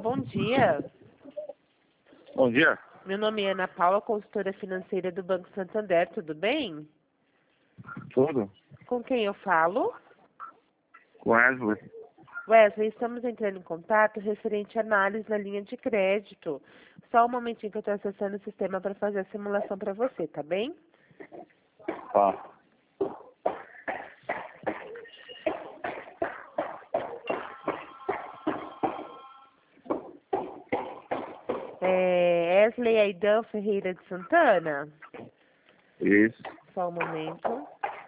bom dia. Bom dia. Meu nome é Ana Paula, consultora financeira do Banco Santander, tudo bem? Tudo? Com quem eu falo? Wesley. Wesley, estamos entrando em contato referente à análise na linha de crédito. Só um momentinho que eu estou acessando o sistema para fazer a simulação para você, tá bem? Tá. Wesley Aidan Ferreira de Santana? Isso. Só um momento.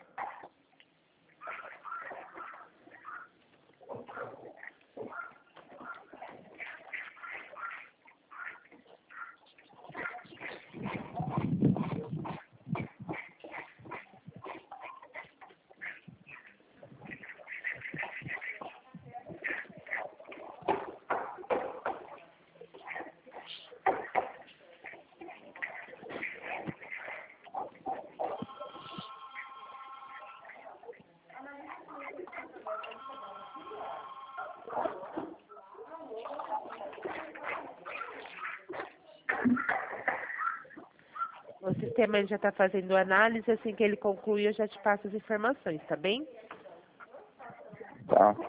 O sistema já está fazendo análise, assim que ele concluir eu já te passo as informações, tá bem? Tá.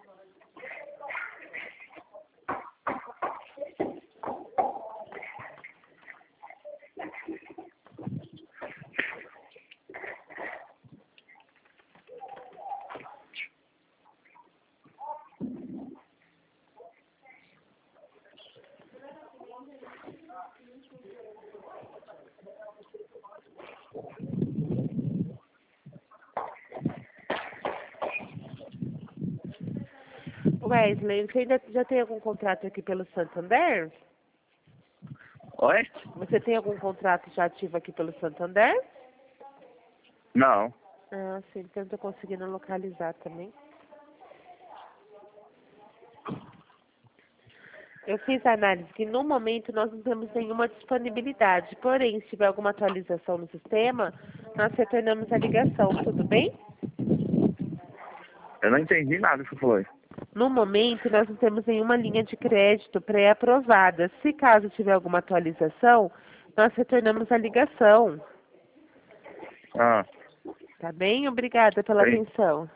Wesley, você ainda já tem algum contrato aqui pelo Santander? Oi? Você tem algum contrato já ativo aqui pelo Santander? Não. Ah, sim, então eu tô conseguindo localizar também. Eu fiz a análise que no momento nós não temos nenhuma disponibilidade, porém, se tiver alguma atualização no sistema, nós retornamos a ligação, tudo bem? Eu não entendi nada que você falou. No momento, nós não temos nenhuma linha de crédito pré-aprovada. Se caso tiver alguma atualização, nós retornamos a ligação. Ah, Tá bem? Obrigada pela bem. atenção.